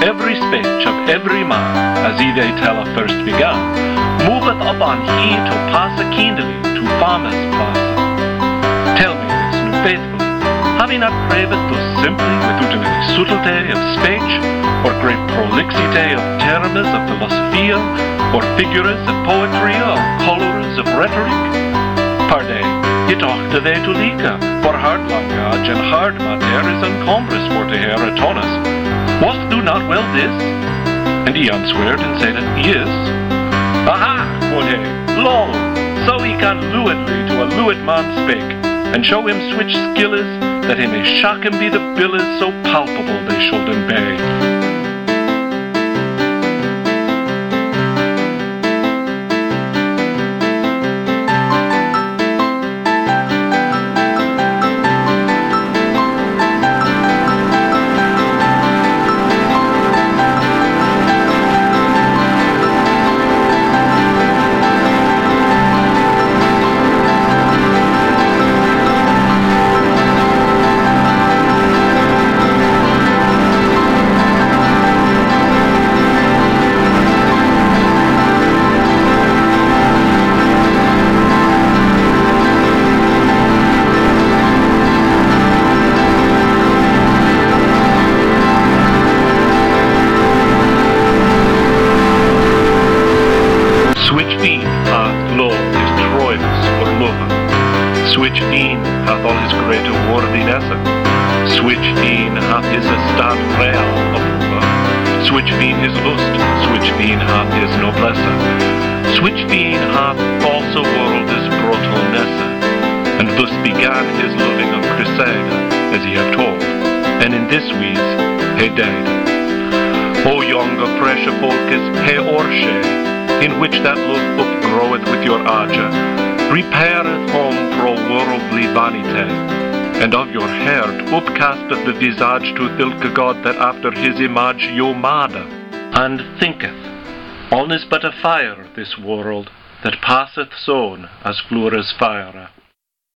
every speech of every man, as he they tell first began, moveth up on he to pass a kindly to farmers' plaza. Tell me this now faithfully, have he not craved thus simply, without any subtlety of speech, or great prolixity of terms of philosophia, or figures of poetry, or colours of rhetoric? Pardie, it ought they to leaka, for hard language and hard matter is encumbrous for to hear at honest. Was do not well this? And he answered and said, Yes. Aha, quoth he, lo, so he can lewdly to a lewd man spake, and show him switch skill is, that he may shock him be the billes so palpable they should him be. Switch fiend hath law his Troilus or lover. Switch fiend hath all his greater worthiness. Switch fiend hath his estate real of Switch fiend his lust. Switch fiend hath his noblesse. Switch fiend hath also world his brutalness. And thus began his loving of Crusade, as he have told, and in this wise he died. O younger precious folk is he orshe, in which that love upgroweth with your ardour, repaireth home pro worldly vanity, and of your heart upcasteth the visage to thilke God that after his image you made, and thinketh, all is but a fire this world, that passeth soon as floures fire.